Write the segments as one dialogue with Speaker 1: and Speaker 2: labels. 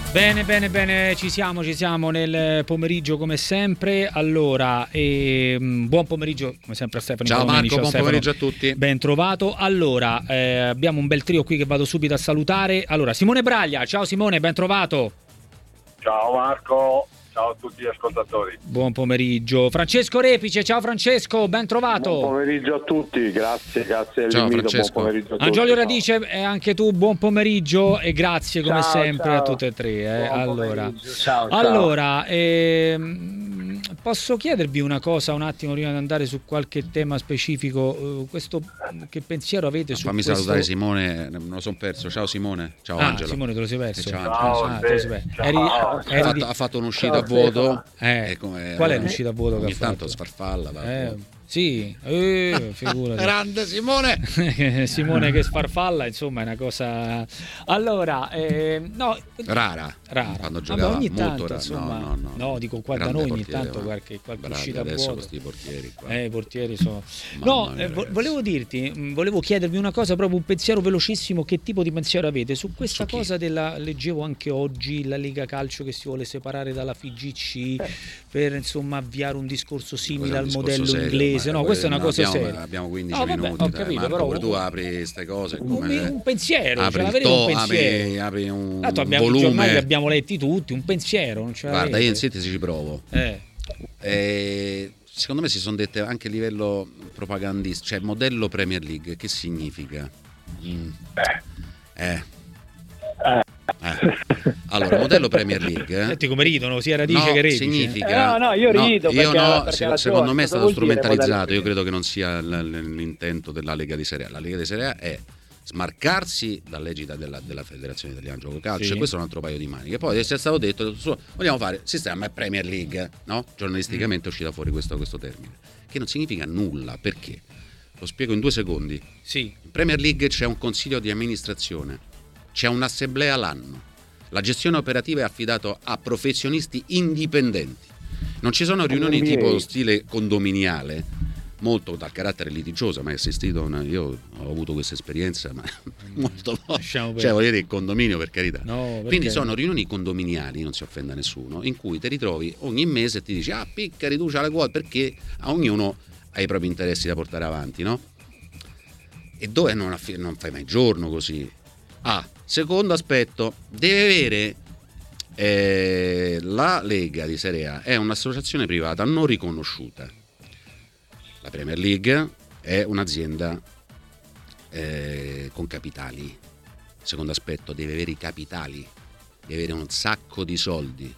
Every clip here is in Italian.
Speaker 1: Bene, ci siamo nel pomeriggio come sempre. Allora, buon pomeriggio come sempre a Stefano.
Speaker 2: Ciao Marco, buon
Speaker 1: Stefano.
Speaker 2: pomeriggio a tutti.
Speaker 1: Ben trovato. Allora, abbiamo un bel trio qui che vado subito a salutare. Allora, Simone Braglia, ciao Simone, ben trovato.
Speaker 3: Ciao Marco, ciao a tutti gli ascoltatori.
Speaker 1: Buon pomeriggio. Francesco Repice, ciao Francesco, ben trovato.
Speaker 3: Buon pomeriggio a tutti, grazie
Speaker 2: Ciao,
Speaker 3: dell'invito,
Speaker 2: Francesco.
Speaker 3: buon pomeriggio a tutti.
Speaker 1: Angiolio Radice, anche tu buon pomeriggio e grazie come
Speaker 4: Ciao,
Speaker 1: sempre
Speaker 4: ciao.
Speaker 1: a tutte e tre.
Speaker 4: Buon ciao.
Speaker 1: Allora, posso chiedervi una cosa un attimo prima di andare su qualche tema specifico? Questo che pensiero avete su
Speaker 2: Fammi
Speaker 1: questo?
Speaker 2: salutare Simone, me lo sono perso. Ciao Simone, ciao Angelo.
Speaker 1: Simone, te lo sei perso?
Speaker 2: Ciao,
Speaker 1: te lo sei perso.
Speaker 3: Ciao.
Speaker 2: Ha fatto un'uscita a vuoto.
Speaker 1: Qual è l'uscita a vuoto che
Speaker 2: ogni
Speaker 1: ha
Speaker 2: tanto
Speaker 1: fatto?
Speaker 2: sfarfalla. Va.
Speaker 1: Sì, figurati.
Speaker 2: Grande Simone.
Speaker 1: Simone che sfarfalla, insomma, è una cosa. Allora, no,
Speaker 2: Rara. Quando
Speaker 1: Vabbè,
Speaker 2: giocava
Speaker 1: ogni
Speaker 2: molto
Speaker 1: tanto,
Speaker 2: rara.
Speaker 1: insomma,
Speaker 2: no.
Speaker 1: dico qua da
Speaker 2: Grande
Speaker 1: noi ogni
Speaker 2: portiere,
Speaker 1: tanto
Speaker 2: va.
Speaker 1: qualche
Speaker 2: Bravi,
Speaker 1: uscita a
Speaker 2: adesso
Speaker 1: vuoto.
Speaker 2: questi portieri qua.
Speaker 1: I portieri sono.
Speaker 2: Mamma mia, ragazzi.
Speaker 1: Volevo chiedervi una cosa, proprio un pensiero velocissimo. Che tipo di pensiero avete su questa
Speaker 2: Su chi?
Speaker 1: cosa leggevo anche oggi, la Lega Calcio che si vuole separare dalla FIGC per insomma avviare un discorso simile al modello
Speaker 2: Serio,
Speaker 1: inglese. No, questa è una cosa seria.
Speaker 2: Abbiamo 15
Speaker 1: No, vabbè,
Speaker 2: minuti.
Speaker 1: ho
Speaker 2: dai,
Speaker 1: capito,
Speaker 2: Marco,
Speaker 1: però
Speaker 2: pure tu apri queste cose.
Speaker 1: un pensiero,
Speaker 2: apri
Speaker 1: cioè,
Speaker 2: il
Speaker 1: avere un
Speaker 2: to-
Speaker 1: pensiero.
Speaker 2: apri un
Speaker 1: Tanto abbiamo i
Speaker 2: volume.
Speaker 1: giornali, li abbiamo letti tutti, un pensiero, non ce
Speaker 2: Guarda,
Speaker 1: l'avete?
Speaker 2: io in sintesi ci provo. Secondo me si sono dette anche a livello propagandistico, cioè modello Premier League, che significa? Allora, modello Premier League.
Speaker 1: Senti come ridono sia Radice
Speaker 2: No,
Speaker 1: che Repice.
Speaker 2: significa.
Speaker 4: No, io rido
Speaker 2: Io
Speaker 4: perché-
Speaker 2: no,
Speaker 4: perché ha
Speaker 2: secondo me è
Speaker 4: ragione.
Speaker 2: stato
Speaker 4: Cosa vuol dire
Speaker 2: strumentalizzato.
Speaker 4: modello?
Speaker 2: Io credo che non sia l'intento della Lega di Serie A. La Lega di Serie A è smarcarsi dall'egida della Federazione Italiana Gioco Calcio,
Speaker 1: Sì.
Speaker 2: e questo è un altro paio di maniche. Poi è stato detto vogliamo fare sistema Premier League, no? Giornalisticamente è uscita fuori questo termine, che non significa nulla. Perché? Lo spiego in 2 secondi.
Speaker 1: Sì.
Speaker 2: In Premier League c'è un consiglio di amministrazione, c'è un'assemblea l'anno, la gestione operativa è affidata a professionisti indipendenti, non ci sono riunioni tipo stile condominiale, molto dal carattere litigioso, ma io ho avuto questa esperienza, ma molto
Speaker 1: Lasciamo
Speaker 2: cioè voglio dire il condominio, per carità.
Speaker 1: No, perché?
Speaker 2: Quindi sono riunioni condominiali, non si offenda nessuno, in cui ti ritrovi ogni mese e ti dici picca, riduce le quote, perché a ognuno ha i propri interessi da portare avanti, no? E dove non fai mai giorno così. Secondo aspetto, deve avere la Lega di Serie A è un'associazione privata non riconosciuta. La Premier League è un'azienda con capitali. Secondo aspetto, deve avere i capitali, deve avere un sacco di soldi,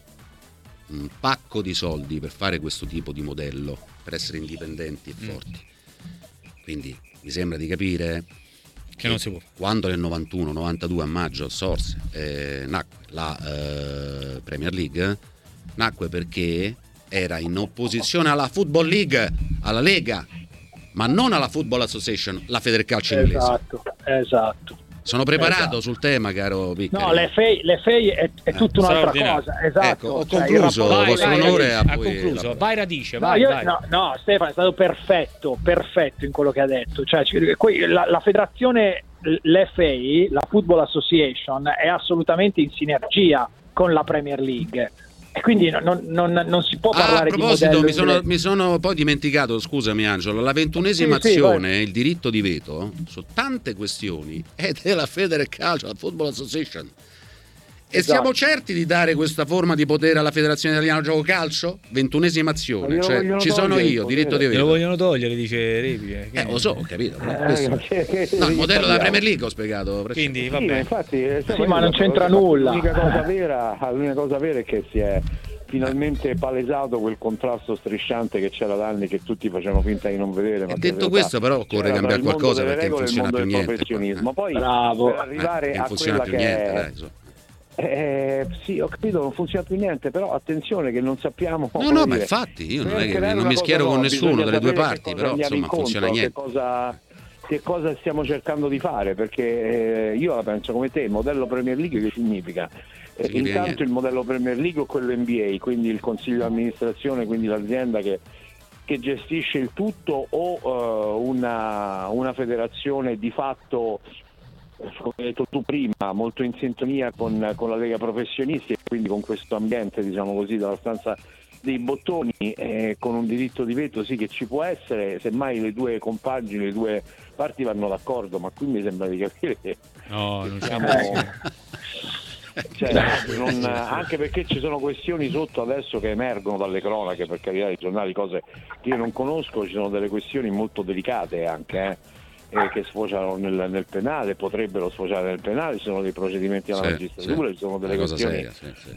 Speaker 2: un pacco di soldi per fare questo tipo di modello, per essere indipendenti e forti. Quindi mi sembra di capire
Speaker 1: che non si può.
Speaker 2: Quando nel 91-92 a maggio nacque la Premier League, nacque perché era in opposizione alla Football League, alla Lega, ma non alla Football Association, la Federcalcio inglese.
Speaker 4: Esatto.
Speaker 2: Sono preparato sul tema, caro Piccari.
Speaker 4: No, l'FA è tutta un'altra cosa. Esatto.
Speaker 2: Ecco, ho concluso,
Speaker 1: Vai,
Speaker 2: vostro onore
Speaker 1: ha concluso. Vai Radice, vai.
Speaker 4: No, Stefano è stato perfetto in quello che ha detto. Cioè, la federazione, l'FA, la Football Association, è assolutamente in sinergia con la Premier League. E quindi non si può parlare di modello.
Speaker 2: A proposito, mi sono poi dimenticato, scusami Angelo, la 21esima azione, il diritto di veto su tante questioni è della Federcalcio, la Football Association. E siamo certi di dare questa forma di potere alla Federazione Italiana Gioco Calcio? 21esima azione, cioè ci sono io, diritto di veto.
Speaker 1: Lo vogliono togliere, dice Repice.
Speaker 2: Lo so, ho capito. No, il modello della Premier League ho spiegato.
Speaker 1: Quindi,
Speaker 5: sì, infatti,
Speaker 4: ma non c'entra nulla.
Speaker 5: L'unica cosa vera è che si è finalmente palesato quel contrasto strisciante che c'era da anni, che tutti facevano finta di non vedere. Ma
Speaker 2: detto questo, però occorre cambiare qualcosa, perché non funziona più niente.
Speaker 5: Poi
Speaker 4: bravo,
Speaker 5: per arrivare a
Speaker 2: funziona
Speaker 5: quella
Speaker 2: più
Speaker 5: che
Speaker 2: niente,
Speaker 5: è... sì, ho capito, non funziona più niente, però attenzione che non sappiamo.
Speaker 2: No, ma infatti io non è che non mi schiero con nessuno delle due parti, però insomma funziona niente.
Speaker 5: Che cosa stiamo cercando di fare? Perché io la penso come te, il modello Premier League che significa? Intanto il modello Premier League o quello NBA, quindi il consiglio di amministrazione, quindi l'azienda che gestisce il tutto, o una federazione di fatto come hai detto tu prima, molto in sintonia con la Lega Professionisti e quindi con questo ambiente, diciamo così, della stanza dei bottoni, con un diritto di veto sì che ci può essere, semmai le due compagini, le due parti vanno d'accordo, ma qui mi sembra di capire che
Speaker 1: non siamo
Speaker 5: anche perché ci sono questioni sotto adesso che emergono dalle cronache, per carità, dei giornali, cose che io non conosco, ci sono delle questioni molto delicate anche che sfociano nel penale, potrebbero sfociare nel penale, ci sono dei procedimenti alla magistratura, ci sono delle questioni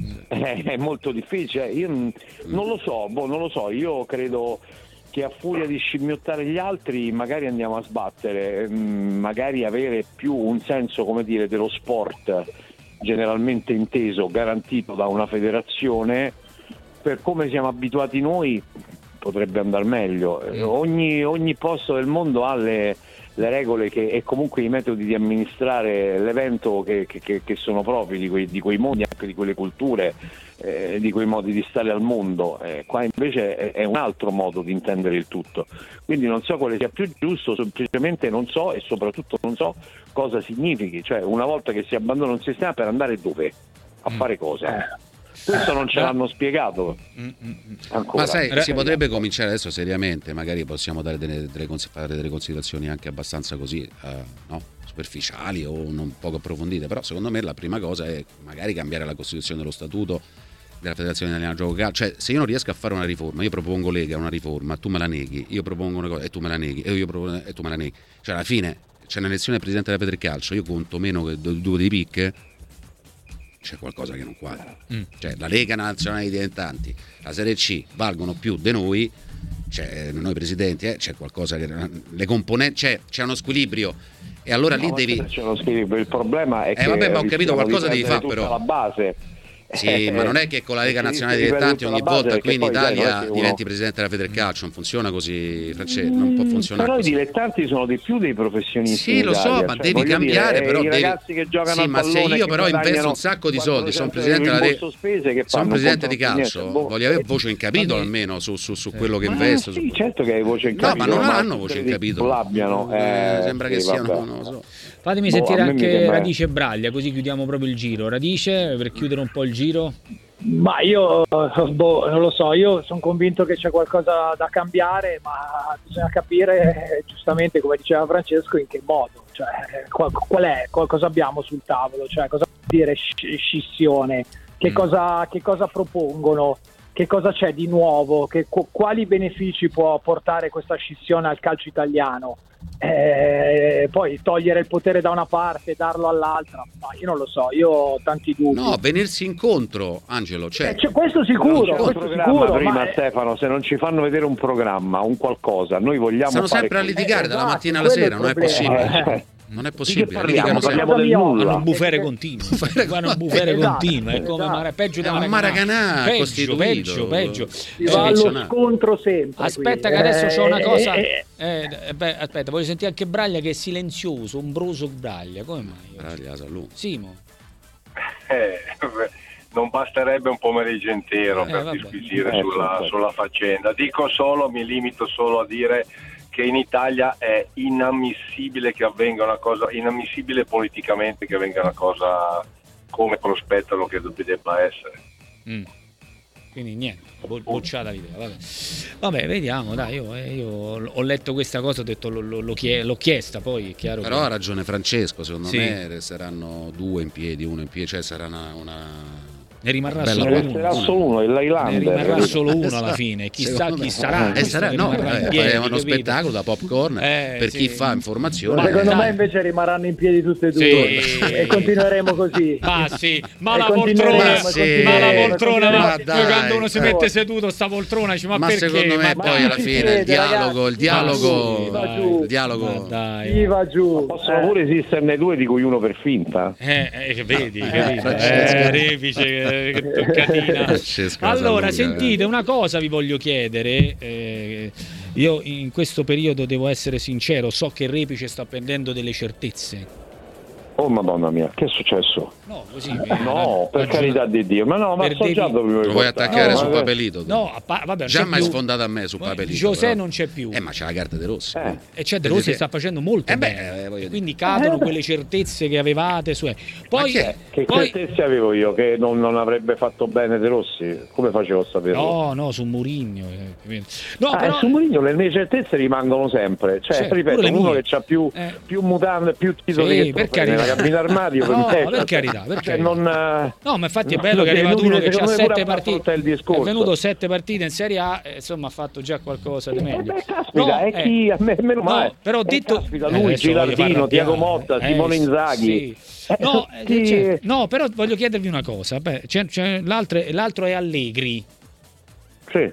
Speaker 5: è molto difficile, io non lo so, io credo che a furia di scimmiottare gli altri magari andiamo a sbattere, magari avere più un senso, come dire, dello sport generalmente inteso, garantito da una federazione, per come siamo abituati noi potrebbe andare meglio. Ogni posto del mondo ha le regole e comunque i metodi di amministrare l'evento che sono propri di quei mondi, anche di quelle culture, di quei modi di stare al mondo. Qua invece è un altro modo di intendere il tutto, quindi non so quale sia più giusto, semplicemente non so, e soprattutto non so cosa significhi, cioè una volta che si abbandona un sistema, per andare dove? A fare cosa? Questo non ce l'hanno spiegato ancora.
Speaker 2: Ma sai, si potrebbe cominciare adesso seriamente, magari possiamo fare delle considerazioni anche abbastanza così superficiali o non poco approfondite, però secondo me la prima cosa è magari cambiare la Costituzione dello Statuto della Federazione Italiana Gioco Calcio. Cioè, se io non riesco a fare una riforma, io propongo Lega una riforma, tu me la neghi, io propongo una cosa e tu me la neghi, e io propongo e tu me la neghi, cioè alla fine c'è un'elezione del Presidente della Federcalcio, io conto meno che due dei PIC, c'è qualcosa che non quadra. Cioè la Lega Nazionale dei Dilettanti, la Serie C valgono più di noi, cioè noi presidenti, c'è qualcosa che le componenti, c'è uno squilibrio, e allora lì devi
Speaker 5: c'è uno squilibrio. Il problema è che
Speaker 2: vabbè, ma ho capito, qualcosa devi fare, però
Speaker 5: la base.
Speaker 2: Sì, ma non è che con la Lega Nazionale dei Dilettanti ogni volta qui in Italia diventi presidente della Federcalcio, non funziona così, Francesco, non può funzionare
Speaker 5: però
Speaker 2: così.
Speaker 5: I dilettanti sono di più dei professionisti.
Speaker 2: Sì, lo so, ma devi cambiare, però
Speaker 5: i ragazzi che giocano al
Speaker 2: ma se
Speaker 5: pallone,
Speaker 2: io però investo un sacco di soldi, sono presidente di calcio, voglio avere voce in capitolo almeno su quello che investo.
Speaker 5: Sì, certo che hai voce in capitolo.
Speaker 2: No, ma non hanno voce in capitolo. Sembra che siano, non lo so.
Speaker 1: Fatemi sentire anche Radice e Braglia, così chiudiamo proprio il giro. Radice, per chiudere un po' il giro.
Speaker 4: Ma io non lo so, io sono convinto che c'è qualcosa da cambiare, ma bisogna capire giustamente, come diceva Francesco, in che modo, cioè qual è, cosa abbiamo sul tavolo, cioè cosa vuol dire scissione, che cosa propongono, che cosa c'è di nuovo, quali benefici può portare questa scissione al calcio italiano. Poi togliere il potere da una parte e darlo all'altra, ma io non lo so, io ho tanti dubbi.
Speaker 2: No, venirsi incontro, Angelo, cioè
Speaker 4: questo sicuro,
Speaker 5: prima Stefano, se non ci fanno vedere un programma, un qualcosa, noi vogliamo
Speaker 2: stanno
Speaker 5: fare
Speaker 2: sempre a litigare dalla mattina alla sera, non è possibile. Non è possibile,
Speaker 5: parliamo del nulla.
Speaker 1: Hanno bufere continue, fanno bufere continue, è come peggio da
Speaker 2: Maracanã, peggio.
Speaker 4: Va allo scontro sempre.
Speaker 1: Aspetta, che adesso c'ho una cosa. Aspetta, voglio sentire anche Braglia, che è silenzioso, ombroso Braglia. Come mai?
Speaker 2: Braglia, saluto.
Speaker 1: Simo.
Speaker 3: Non basterebbe un pomeriggio intero per disquisire sulla faccenda. Mi limito solo a dire che in Italia è inammissibile che avvenga una cosa, inammissibile politicamente che avvenga una cosa come prospettano che debba essere.
Speaker 1: Quindi niente, bocciata l'idea. Vabbè, vediamo, dai, io ho letto questa cosa, ho detto l'ho chiesta, poi è chiaro.
Speaker 2: Però ha ragione Francesco, secondo me saranno due in piedi, uno in piedi, cioè sarà una
Speaker 1: ne rimarrà
Speaker 5: solo uno, il Highlander.
Speaker 1: Ne rimarrà solo uno alla fine. Chissà chi sarà.
Speaker 2: È uno spettacolo da popcorn per chi fa informazione.
Speaker 4: Secondo me invece rimarranno in piedi tutte e due e continueremo così.
Speaker 1: Ma la poltrona, quando uno si mette seduto sta poltrona, ma perché?
Speaker 2: Secondo me poi alla fine il dialogo
Speaker 4: chi va giù.
Speaker 5: Possono pure esisterne due, di cui uno per finta.
Speaker 1: Vedi, Repice. Che toccatina. Allora, sentite, una cosa vi voglio chiedere. Io in questo periodo devo essere sincero, so che Repice sta perdendo delle certezze.
Speaker 5: Oh madonna mia, che è successo?
Speaker 1: No, così.
Speaker 5: No, per carità di Dio, ma no, ma so già dove
Speaker 2: lo vuoi attaccare su Papelito?
Speaker 1: No, vabbè,
Speaker 2: già mai sfondato a me su Papelito.
Speaker 1: José non c'è più.
Speaker 2: Ma c'è la carta De Rossi.
Speaker 1: E c'è De Rossi sta facendo molto bene. Quindi cadono quelle certezze che avevate su. Poi
Speaker 5: che certezze avevo io che non avrebbe fatto bene De Rossi? Come facevo a saperlo?
Speaker 1: No, su Mourinho.
Speaker 5: No, però su Mourinho le mie certezze rimangono sempre. Cioè, ripeto, uno che ha più mutande, più titoli che nella cabina armadio.
Speaker 1: Per carità. No, ma infatti è bello che è arrivato uno che ha 7 partite. È venuto 7 partite in Serie A, insomma ha fatto già qualcosa di meglio.
Speaker 5: Caspita, meno male.
Speaker 1: Però detto
Speaker 5: lui, Gilardino, Tiago Motta, Simone Inzaghi.
Speaker 1: No, però voglio chiedervi una cosa. L'altro è Allegri.
Speaker 5: Sì.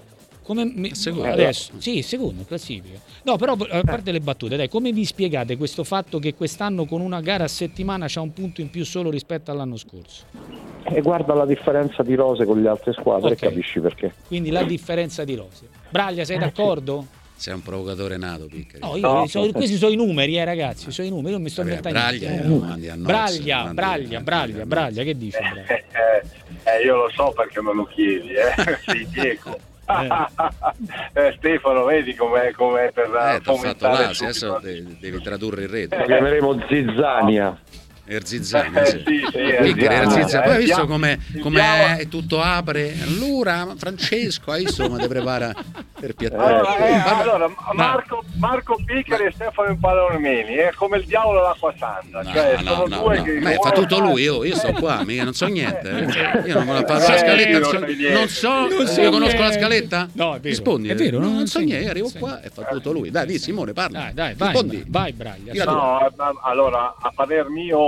Speaker 1: Adesso secondo in classifica. No, però a parte le battute, dai, come vi spiegate questo fatto che quest'anno con una gara a settimana c'ha un punto in più solo rispetto all'anno scorso?
Speaker 5: E guarda la differenza di rose con le altre squadre e capisci perché.
Speaker 1: Quindi la differenza di rose. Braglia, sei d'accordo?
Speaker 2: Sei un provocatore nato, Piccari.
Speaker 1: Questi sono i numeri, ragazzi, sono i numeri, io mi sto inventando. Braglia, che dici?
Speaker 3: Io lo so perché me lo chiedi, sei cieco. Stefano, vedi com'è per fomentare
Speaker 2: adesso devi tradurre in rete.
Speaker 5: Lo chiameremo Zizzania.
Speaker 2: Erzizzania, sì. Poi hai visto come è tutto apre. Allora Francesco, hai visto come ti prepara per piattare.
Speaker 3: Allora Marco Piccari e Stefano Impalameni è come il diavolo e l'acqua santa. Sono due che
Speaker 2: fa tutto lui, io sto qua, mica non so niente. Io non me la faccio la scaletta, non so, io conosco la scaletta?
Speaker 1: No, è vero.
Speaker 2: Rispondi, è vero, non so niente, arrivo qua e fa tutto lui. Dai, Simone, parla.
Speaker 1: Dai, vai Braglia.
Speaker 3: No, allora a parer mio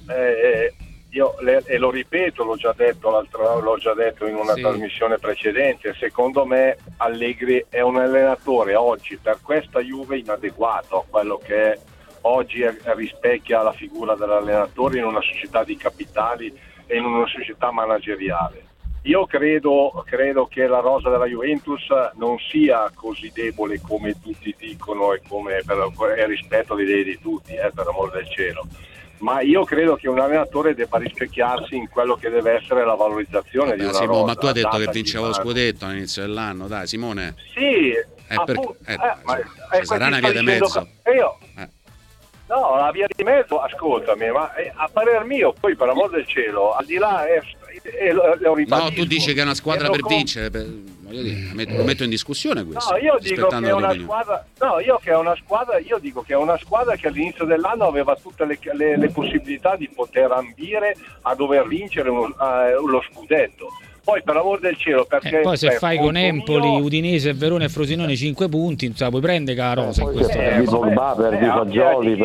Speaker 3: io e lo ripeto, l'ho già detto in una trasmissione precedente, secondo me Allegri è un allenatore oggi per questa Juve inadeguato a quello che oggi rispecchia la figura dell'allenatore in una società di capitali e in una società manageriale. Io credo che la rosa della Juventus non sia così debole come tutti dicono e come per rispetto alle idee di tutti, per amor del cielo. Ma io credo che un allenatore debba rispecchiarsi in quello che deve essere la valorizzazione di una rosa.
Speaker 2: Ma tu hai detto che vinceva lo scudetto all'inizio dell'anno, dai Simone.
Speaker 3: Sì,
Speaker 2: sarà una via di mezzo.
Speaker 3: No, la via di mezzo, ascoltami, ma a parer mio, poi per amor del cielo, al di là
Speaker 2: no, tu dici che è una squadra per vincere, lo metto in discussione questo.
Speaker 3: No, io dico che è una squadra. No, io dico che è una squadra che all'inizio dell'anno aveva tutte le possibilità di poter ambire a dover vincere lo scudetto. Poi per amor del cielo, perché
Speaker 1: poi se fai con Empoli, Udinese, Verona e Frosinone 5 punti, insomma, puoi prendere la rosa in questo
Speaker 5: caso. Perdi Fagioli,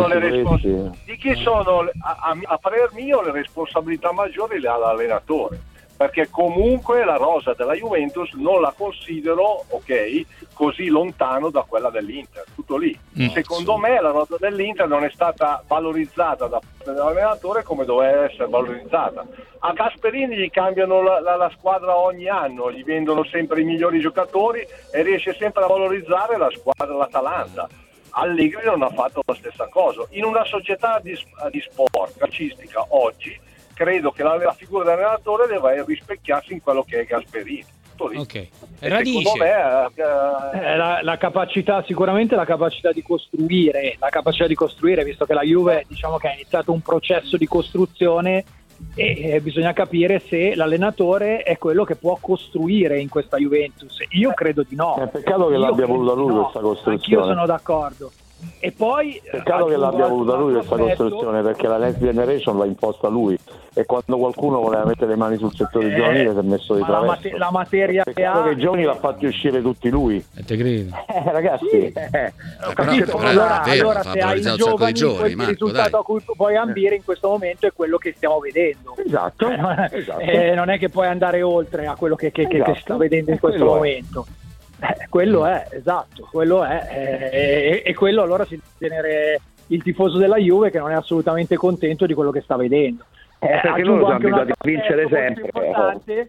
Speaker 3: di chi sono a parer mio le responsabilità maggiori le ha l'allenatore, perché comunque la rosa della Juventus non la considero così lontano da quella dell'Inter, tutto lì. Secondo me la rosa dell'Inter non è stata valorizzata da parte dell'allenatore come doveva essere valorizzata. A Gasperini gli cambiano la squadra ogni anno, gli vendono sempre i migliori giocatori e riesce sempre a valorizzare la squadra, l'Atalanta. Allegri non ha fatto la stessa cosa. In una società di sport calcistica oggi credo che la figura dell'allenatore deve rispecchiarsi in quello che è Gasperini.
Speaker 1: Ok.
Speaker 3: Secondo me
Speaker 4: la capacità, sicuramente la capacità di costruire, visto che la Juve diciamo che ha iniziato un processo di costruzione e bisogna capire se l'allenatore è quello che può costruire in questa Juventus. Io credo di no.
Speaker 5: È peccato che l'abbia voluta lui questa costruzione.
Speaker 4: Anch'io sono d'accordo. E poi
Speaker 5: peccato che l'abbia voluta lui questa costruzione, perché la Next Generation l'ha imposta lui, e quando qualcuno voleva mettere le mani sul settore giovanile si è messo di traverso.
Speaker 4: La materia
Speaker 5: peccato che i giovani l'ha fatti uscire tutti lui.
Speaker 1: Te credo.
Speaker 5: Ragazzi,
Speaker 4: ho capito. Allora se hai i giovani, il risultato a cui puoi ambire in questo momento è quello che stiamo vedendo.
Speaker 5: Esatto.
Speaker 4: Non è che puoi andare oltre a quello che si sta vedendo in questo momento. Quello è, esatto, quello è, e quello allora si deve tenere il tifoso della Juve che non è assolutamente contento di quello che sta vedendo.
Speaker 5: Perché loro sono abituati a vincere sempre.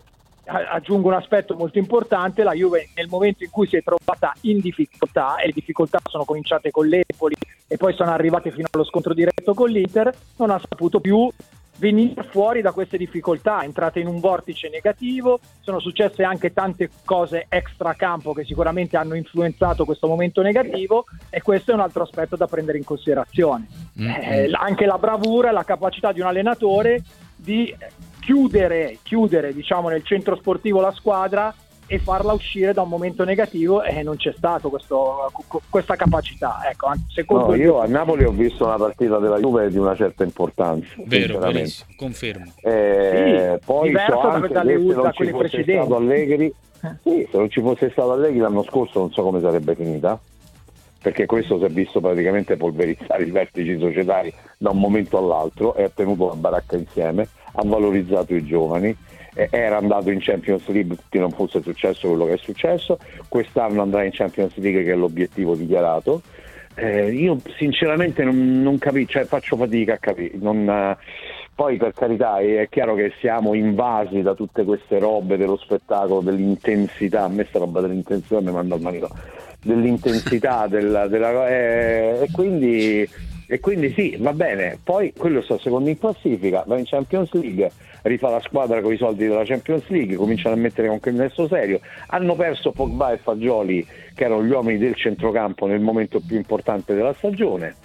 Speaker 4: aggiungo un aspetto molto importante: la Juve nel momento in cui si è trovata in difficoltà, e le difficoltà sono cominciate con l'Empoli e poi sono arrivate fino allo scontro diretto con l'Inter, non ha saputo più venire fuori da queste difficoltà, è entrata in un vortice negativo. Sono successe anche tante cose extracampo che sicuramente hanno influenzato questo momento negativo, e questo è un altro aspetto da prendere in considerazione. Anche la bravura e la capacità di un allenatore di chiudere diciamo nel centro sportivo la squadra e farla uscire da un momento negativo, e non c'è stato questa capacità. Ecco, secondo
Speaker 5: io a Napoli ho visto una partita della Juve di una certa importanza.
Speaker 1: Vero, verissimo, confermo.
Speaker 5: Poi
Speaker 4: diversa da quelle precedenti.
Speaker 5: Allegri, se non ci fosse stato Allegri l'anno scorso non so come sarebbe finita, perché questo si è visto praticamente polverizzare i vertici societari da un momento all'altro, e ha tenuto la baracca insieme, ha valorizzato i giovani, era andato in Champions League che non fosse successo quello che è successo, quest'anno andrà in Champions League che è l'obiettivo dichiarato. Io sinceramente non capisco, cioè faccio fatica a capire. Poi per carità è chiaro che siamo invasi da tutte queste robe dello spettacolo, dell'intensità. A me sta roba dell'intensità mi manda al manico, dell'intensità e quindi sì, va bene. Poi quello sta secondo in classifica, va in Champions League, rifà la squadra con i soldi della Champions League, cominciano a mettere un canestro serio. Hanno perso Pogba e Fagioli, che erano gli uomini del centrocampo nel momento più importante della stagione.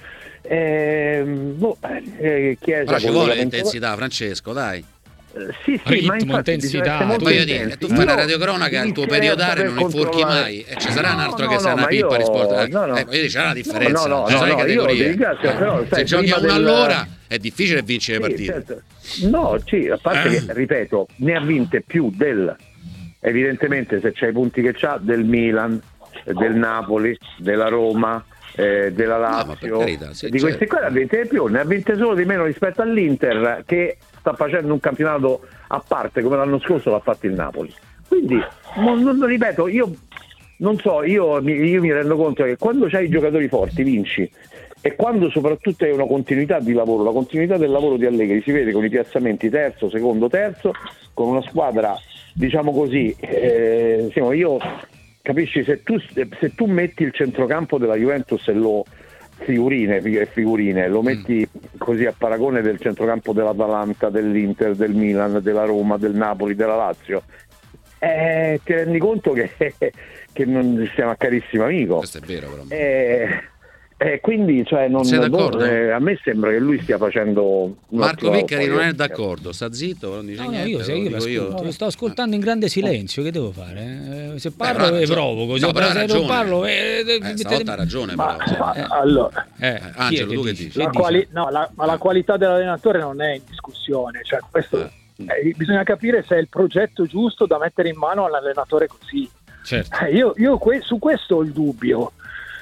Speaker 5: Chiesa,
Speaker 2: però ci vuole intensità, Francesco, dai.
Speaker 5: Sì,
Speaker 1: ritmo,
Speaker 5: ma infatti
Speaker 1: intensità,
Speaker 2: voglio dire, tu fai una radiocronaca, il tuo periodare non inforchi mai, e ci sarà un altro che sarà una pippa rispetto c'è una differenza, sai categorie.
Speaker 5: Però,
Speaker 2: se giochi a una all'ora è difficile vincere le partite.
Speaker 5: Certo. A parte che, ripeto, ne ha vinte più evidentemente, se c'hai i punti che c'ha, del Milan, del Napoli, della Roma, della Lazio, questi qua ne ha vinte di più, ne ha vinte solo di meno rispetto all'Inter, che sta facendo un campionato a parte come l'anno scorso l'ha fatto il Napoli. Quindi non ripeto, io non so, io mi rendo conto che quando c'hai i giocatori forti vinci, e quando soprattutto hai una continuità di lavoro, la continuità del lavoro di Allegri si vede con i piazzamenti terzo, secondo, terzo, con una squadra diciamo così, io capisci, se tu metti il centrocampo della Juventus e lo figurine, lo metti così a paragone del centrocampo dell'Atalanta, dell'Inter, del Milan, della Roma, del Napoli, della Lazio, ti rendi conto che non siamo a carissimo amico.
Speaker 2: Questo è vero, però.
Speaker 5: Quindi a me sembra che lui stia facendo
Speaker 2: Marco Piccari non è d'accordo, sta zitto, non dice niente.
Speaker 1: Io sto ascoltando in grande silenzio, che devo fare? Se parlo provoco, se non parlo
Speaker 2: stavolta ha ragione, però.
Speaker 4: Allora,
Speaker 2: Angelo, tu che dici?
Speaker 4: la qualità dell'allenatore non è in discussione, cioè questo bisogna capire se è il progetto giusto da mettere in mano all'allenatore così.
Speaker 1: Certo.
Speaker 4: Io su questo ho il dubbio.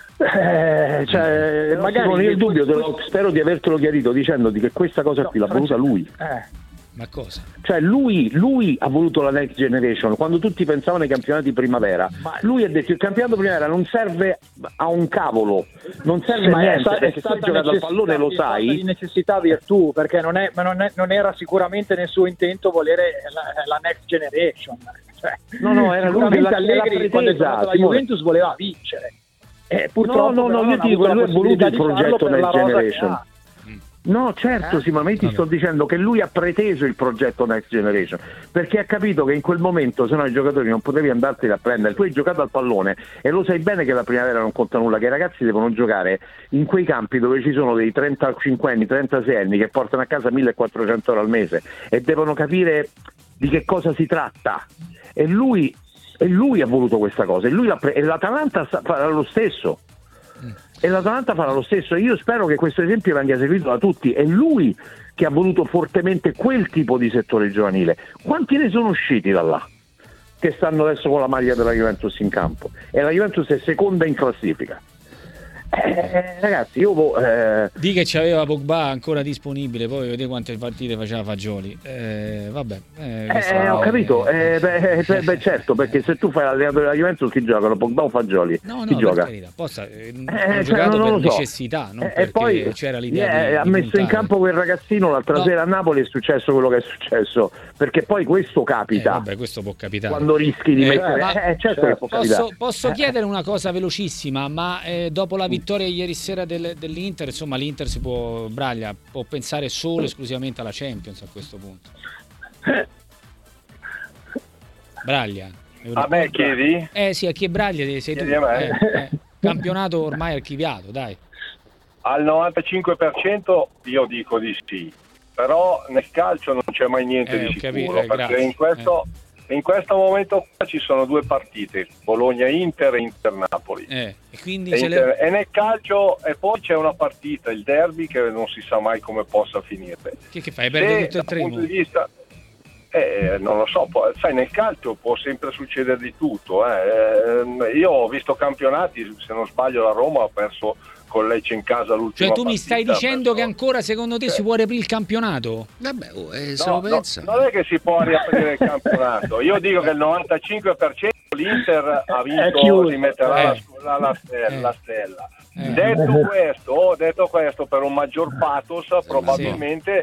Speaker 4: Magari
Speaker 5: con il dubbio spero di avertelo chiarito dicendoti che questa cosa qui l'ha voluta lui.
Speaker 1: Ma cosa?
Speaker 5: Cioè lui ha voluto la Next Generation quando tutti pensavano ai campionati primavera. Lui ha detto il campionato primavera non serve a un cavolo, non serve a niente, perché se hai giocato al pallone lo sai.
Speaker 4: Di necessità virtù, perché non era sicuramente nel suo intento volere la Next Generation.
Speaker 5: No, era lui che
Speaker 4: Allegri quando è tornato la Juventus voleva vincere. Purtroppo
Speaker 5: io dico che lui ha voluto il progetto Next Generation. No, certo, sì, ma ti sto dicendo che lui ha preteso il progetto Next Generation, perché ha capito che in quel momento se no i giocatori non potevi andarteli a prendere. Tu hai giocato al pallone e lo sai bene che la primavera non conta nulla, che i ragazzi devono giocare in quei campi dove ci sono dei 35 anni, 36 anni che portano a casa 1400 euro al mese e devono capire di che cosa si tratta. E lui ha voluto questa cosa, e l'Atalanta farà lo stesso. Io spero che questo esempio venga seguito da tutti. È lui che ha voluto fortemente quel tipo di settore giovanile. Quanti ne sono usciti da là che stanno adesso con la maglia della Juventus in campo? E la Juventus è seconda in classifica. Ragazzi, io
Speaker 1: di che c'aveva Pogba ancora disponibile, poi vedete quante partite faceva Fagioli. Vabbè.
Speaker 5: Ho capito. Certo, perché se tu fai l'allenatore della Juventus, chi giocano? Pogba o Fagioli?
Speaker 1: No,
Speaker 5: chi gioca?
Speaker 1: Ha giocato non per necessità, non perché poi c'era l'idea
Speaker 5: ha messo in campo quel ragazzino l'altra sera a Napoli, è successo quello che è successo, perché poi questo capita.
Speaker 1: Vabbè, questo può capitare.
Speaker 5: Quando rischi di mettere certo che può capitare.
Speaker 1: Posso chiedere una cosa velocissima, ma dopo la vittoria ieri sera dell'Inter, insomma l'Inter Braglia può pensare solo esclusivamente alla Champions a questo punto. Braglia.
Speaker 3: A me chiedi?
Speaker 1: Sì, a chi è Braglia sei tu. Campionato ormai archiviato, dai.
Speaker 3: Al 95% io dico di sì, però nel calcio non c'è mai niente di sicuro, perché in questo momento qua ci sono due partite, Bologna-Inter e Inter-Napoli.
Speaker 1: E quindi
Speaker 3: e nel calcio, e poi c'è una partita, il derby, che non si sa mai come possa finire.
Speaker 1: Che fai? Perde tutto il treno?
Speaker 3: Dal punto di vista, non lo so, sai, nel calcio può sempre succedere di tutto. Io ho visto campionati, se non sbaglio la Roma ha perso con Lecce in casa l'ultima
Speaker 1: partita. Cioè tu mi stai dicendo che ancora secondo te si può riaprire il campionato?
Speaker 2: Vabbè, se lo pensa.
Speaker 3: Non è che si può riaprire il campionato, io dico che il 95% l'Inter ha vinto, rimetterà la stella. Detto questo, per un maggior pathos, probabilmente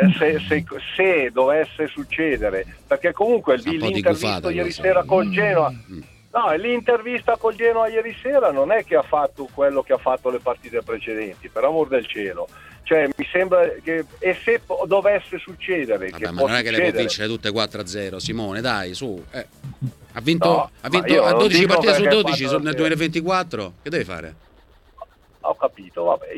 Speaker 3: se dovesse succedere, perché comunque l'Inter visto ieri sera col Genoa. No, l'intervista col Genoa ieri sera non è che ha fatto quello che ha fatto le partite precedenti, per amor del cielo. Cioè, mi sembra che, e se dovesse succedere,
Speaker 2: vabbè, ma non è che le può vincere tutte 4-0, Simone, dai, su. Ha vinto a 12 partite su 12 nel 2024, che deve fare?
Speaker 3: Ho capito, vabbè,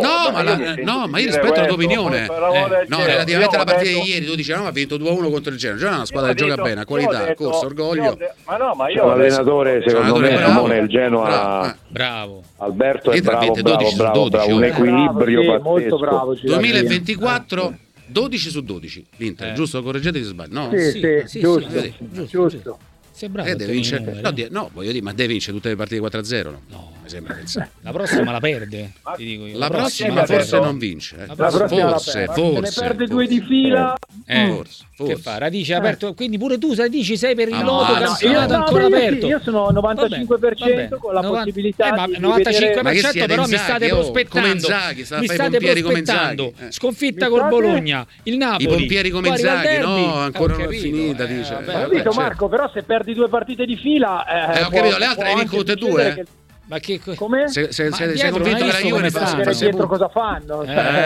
Speaker 2: ma io rispetto la tua opinione. Relativamente alla partita di ieri, tu dici ha vinto 2-1 contro il Genoa. C'è una squadra che gioca bene, qualità, corso, orgoglio.
Speaker 5: L'allenatore, secondo me, Simone, il Genoa.
Speaker 1: Bravo.
Speaker 5: Alberto è bravo, un equilibrio pazzesco.
Speaker 4: Molto bravo.
Speaker 2: 2024 12 su 12 l'Inter, giusto? Correggetemi se sbaglio. No?
Speaker 4: Sì, giusto.
Speaker 1: Sei bravo.
Speaker 2: Deve vincere. No, voglio dire, ma deve vincere tutte le partite 4-0? No, mi sembra che sia.
Speaker 1: La prossima la perde, ti dico io.
Speaker 2: La prossima forse non vince. Forse.
Speaker 4: Se ne perde 2 di fila.
Speaker 2: Forse.
Speaker 1: Che fa? Radice aperto, quindi pure tu dici sei per il loto campionato ancora aperto.
Speaker 4: Io sono 95% con la possibilità di
Speaker 1: 95% però mi state prospettando. Mi state prospettando. Sconfitta col Bologna, il Napoli.
Speaker 2: I pompieri come Inzaghi, no, ancora non è finita, dice.
Speaker 4: Ho capito, Marco, però se perdi 2 partite di fila
Speaker 2: ho capito, le altre le vincono tutte e due.
Speaker 1: Ma che
Speaker 4: come?
Speaker 2: Se convinto che la Juve
Speaker 4: fa dietro cosa fanno?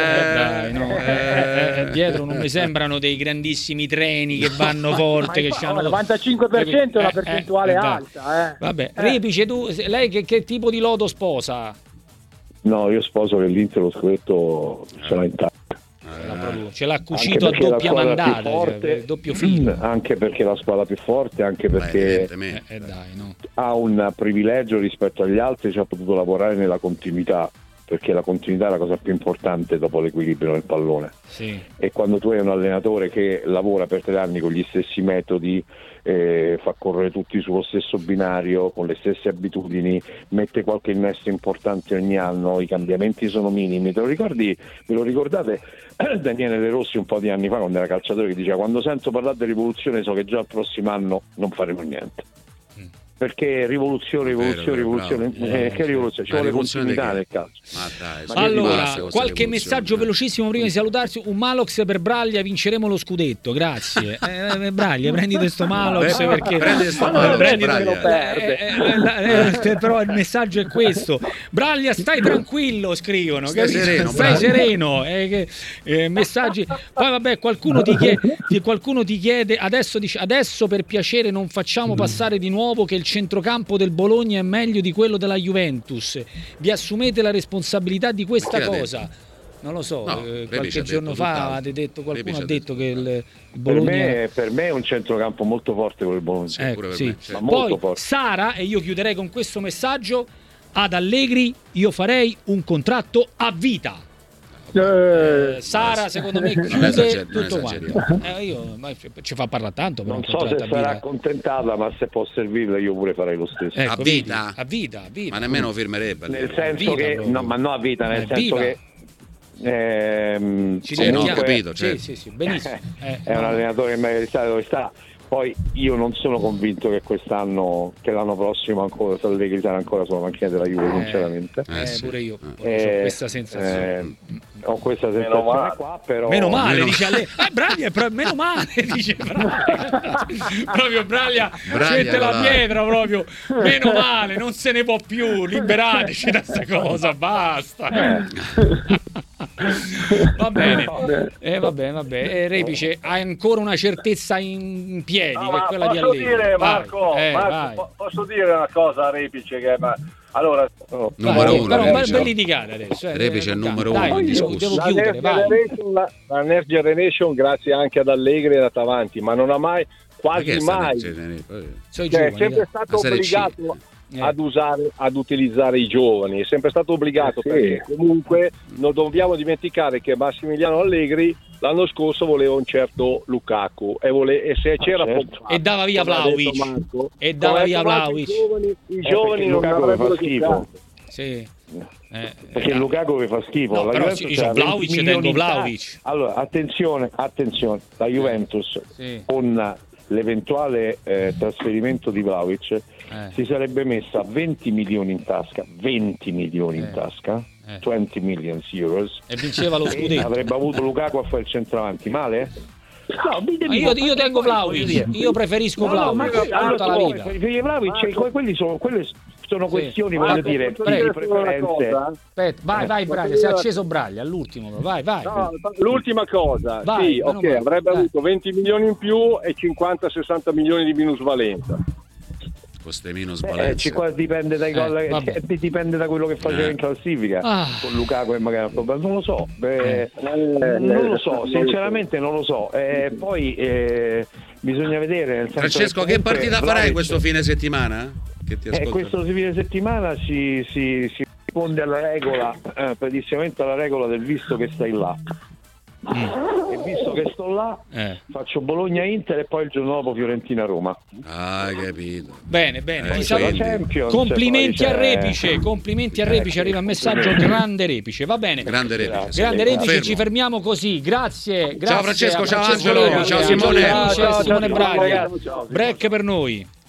Speaker 1: Dietro non mi sembrano dei grandissimi treni che vanno forte, che c'hanno
Speaker 4: il 95% è una percentuale alta.
Speaker 1: Vabbè, Repice, tu lei che tipo di lodo sposa?
Speaker 5: No, io sposo che l'Inter lo scudetto ce l'ha in tasca.
Speaker 1: Ce l'ha cucito a doppia mandata, doppio filo.
Speaker 5: Anche perché la squadra più forte, anche perché ha un privilegio rispetto agli altri, ci ha potuto lavorare nella continuità, perché la continuità è la cosa più importante dopo l'equilibrio nel pallone.
Speaker 1: Sì.
Speaker 5: E quando tu hai un allenatore che lavora per 3 anni con gli stessi metodi, fa correre tutti sullo stesso binario, con le stesse abitudini, mette qualche innesto importante ogni anno, i cambiamenti sono minimi. Ve lo ricordate Daniele De Rossi un po' di anni fa, quando era calciatore, che diceva: quando sento parlare di rivoluzione so che già il prossimo anno non faremo niente. Perché rivoluzione, che rivoluzione? Ci vuole continuità nel calcio.
Speaker 1: Allora, qualche messaggio velocissimo prima di salutarsi. Un Malox per Braglia, vinceremo lo scudetto, grazie. Braglia, prendite sto Malox, perché però il messaggio è questo: Braglia, stai tranquillo, scrivono, stai sereno. Messaggi. Poi vabbè, qualcuno ti chiede adesso per piacere non facciamo passare di nuovo che il centrocampo del Bologna è meglio di quello della Juventus. Vi assumete la responsabilità di questa cosa? Non lo so, qualche giorno fa qualcuno ha detto che il Bologna...
Speaker 5: Per me è un centrocampo molto forte quello del Bologna.
Speaker 1: Sì.
Speaker 5: Ma molto forte.
Speaker 1: Sara, e io chiuderei con questo messaggio: ad Allegri io farei un contratto a vita. Sara secondo me chiude tutto quanto. Io ci fa parlare tanto,
Speaker 5: non so se sarà accontentata, ma se può servirla io pure farei lo stesso.
Speaker 2: Ecco, a
Speaker 1: vita,
Speaker 2: ma nemmeno firmerebbe
Speaker 5: nel senso che no, ma no a vita, nel senso che
Speaker 2: ho capito, certo.
Speaker 1: sì, benissimo.
Speaker 5: È un allenatore che magari sa dove sta. Poi io non sono convinto che l'anno prossimo ancora Allegri sarà ancora sulla macchina della Juve, sinceramente.
Speaker 1: Pure io ho questa sensazione.
Speaker 5: Ho questa sensazione qua, però.
Speaker 1: Meno male, dice Allegri. Braglia, meno male, dice Braglia. Proprio Braglia sente la pietra proprio. Meno male, non se ne può più, liberateci da sta cosa, basta. Va bene. Vabbè. Repice, hai ancora una certezza in piedi, che è quella di Allegri.
Speaker 3: Posso dire, Marco, posso dire una cosa a Repice che allora
Speaker 2: numero uno,
Speaker 1: però ben litigare adesso.
Speaker 2: Repice è il numero uno
Speaker 1: devo chiudere,
Speaker 3: la Next Generation grazie anche ad Allegri è andata avanti, ma non ha mai quasi mai è sempre stato obbligato ad utilizzare i giovani, è sempre stato obbligato perché comunque non dobbiamo dimenticare che Massimiliano Allegri l'anno scorso voleva un certo Lukaku e se c'era
Speaker 1: e dava via Vlahovic
Speaker 3: i giovani non avrebbero schifo.
Speaker 1: Sì.
Speaker 5: Perché Lukaku vi fa schifo.
Speaker 1: No, però Vlahovic tengo Vlahovic.
Speaker 5: Allora attenzione, la Juventus con l'eventuale trasferimento di Vlahovic si sarebbe messa 20 milioni in tasca, 20 million euros,
Speaker 1: e vinceva lo scudetto.
Speaker 5: Avrebbe avuto Lukaku a fare il centravanti male?
Speaker 1: No, io tengo Vlahovic, io preferisco Vlahovic tutta la vita.
Speaker 5: Quelle sono questioni, voglio dire, di preferenze.
Speaker 1: Aspetta, vai Braglia, si è acceso Braglia all'ultimo, vai.
Speaker 3: No, l'ultima cosa, avrebbe avuto 20 milioni in più e 50-60 milioni di minusvalenza.
Speaker 2: Queste minusvalenze.
Speaker 5: Dipende dai dipende da quello che faceva in classifica con Lukaku e magari non lo so. Non lo so, sinceramente non lo so. Poi bisogna vedere. Nel senso
Speaker 2: Francesco, che partita farai questo fine settimana? Che ti
Speaker 5: questo fine settimana si risponde alla regola, precisamente alla regola del visto che stai là. E visto che sto là, faccio Bologna-Inter e poi il giorno dopo Fiorentina-Roma.
Speaker 1: Capito. Bene. Complimenti a Repice, arriva un messaggio. Grande Repice, va bene.
Speaker 2: Grande Repice,
Speaker 1: ci fermiamo così. Grazie.
Speaker 2: Ciao Francesco, ciao Angelo, ciao Simone.
Speaker 1: Simone Braglia. Break per noi.